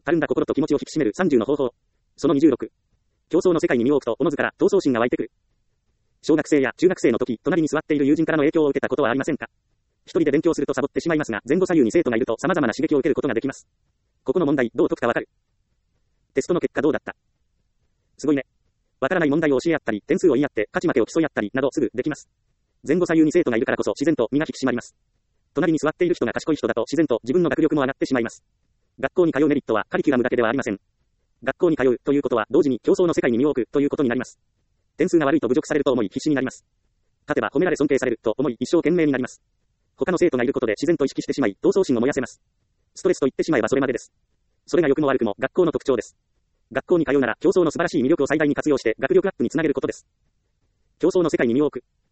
たるんだ心と気持ちを引き締める30の方法。その26。競争の世界に身を置くと、おのずから闘争心が湧いてくる。小学生や中学生の時、隣に座っている友人からの影響を受けたことはありませんか？一人で勉強するとサボってしまいますが、前後左右に生徒がいると様々な刺激を受けることができます。ここの問題、どう解くかわかる？テストの結果どうだった？すごいね。わからない問題を教え合ったり、点数を言い合って、勝ち負けを競い合ったり、などすぐできます。前後左右に生徒がいるからこそ自然と身が引き締まります。隣に座っている人が賢い人だと自然と自分の学力も上がってしまいます。学校に通うメリットはカリキュラムだけではありません。学校に通うということは同時に競争の世界に身を置くということになります。点数が悪いと侮辱されると思い必死になります。勝てば褒められ尊敬されると思い一生懸命になります。他の生徒がいることで自然と意識してしまい闘争心を燃やせます。ストレスと言ってしまえばそれまでです。それが良くも悪くも学校の特徴です。学校に通うなら競争の素晴らしい魅力を最大に活用して学力アップにつなげることです。競争の世界に身を置く。